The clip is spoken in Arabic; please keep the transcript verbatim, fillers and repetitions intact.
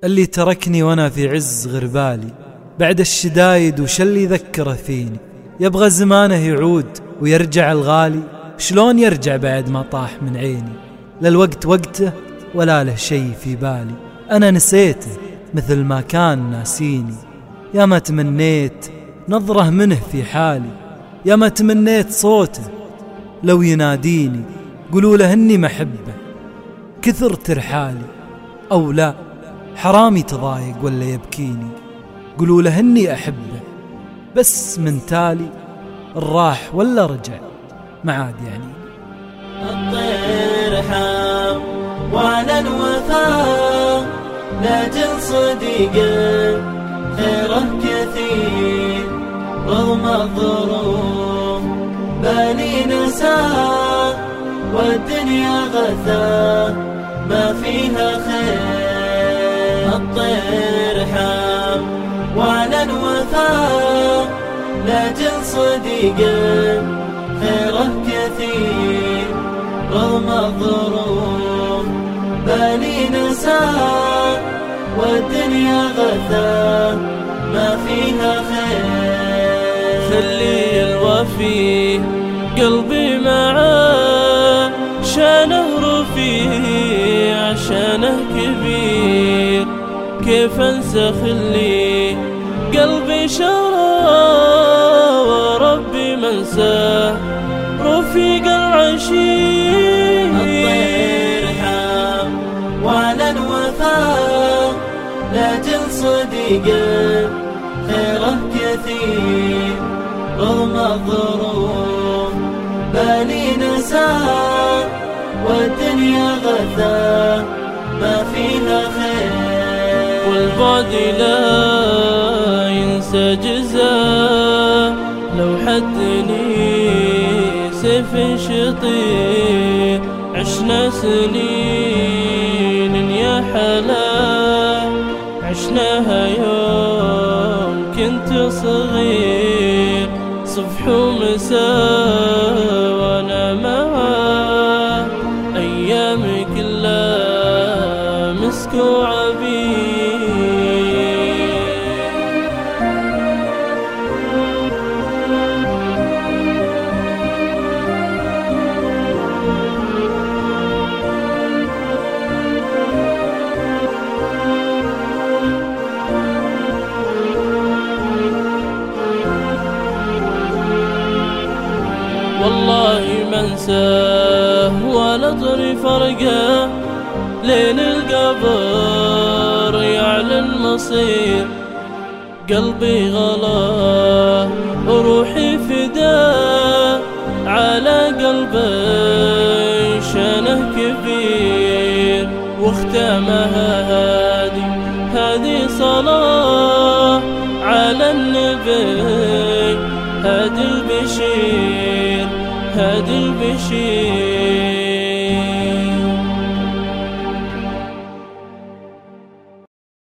اللي تركني وانا في عز غربالي بعد الشدايد وش اللي ذكره فيني. يبغى زمانه يعود ويرجع الغالي، شلون يرجع بعد ما طاح من عيني؟ لا الوقت وقته ولا له شي في بالي، أنا نسيته مثل ما كان ناسيني. يا ما تمنيت نظره منه في حالي، يا ما تمنيت صوته لو يناديني. قولوا له اني محبه كثر ترحالي، او لا حرامي تضايق ولا يبكيني. قولوا له اني احبه بس من تالي الراح ولا رجع ما عاد يعني. الطير حام وعلى الوفاء لاجل صديقه خيره كثير، رغم الظروف بالي نساه والدنيا غثاه ما فيها خير. الطير حام وعلى الوفاء لاجل صديقه خيره كثير، رغم الظروف بالي نساه والدنيا غثاه ما فيها خير. خلي الوفي قلبي معاه، شانه رفيع عشانه كبير. كيف انسى خلي قلبي شراه وربي منساه رفيق العشير. الطير حام وعلى الوفاء لاجل صديقه خيره كثير، رغم الظروف بالي نساه والدنيا غثاه ما فيها خير. والبعد لا ينسى جزاه، لو حدني سيف شطير. عشنا سنين يا حلا، عشناها يوم كنت صغير. صبح ومساء وانا معاه، ايامي كلها مسك وعبير. والله ما انساه ولا اطري فرقه، لين القبر يعلن مصير. قلبي غلاه وروحي فداه، على قلبي شانه كبير. واختامها هادي هادي صلاة على النبي هادي البشير، هادي البشير.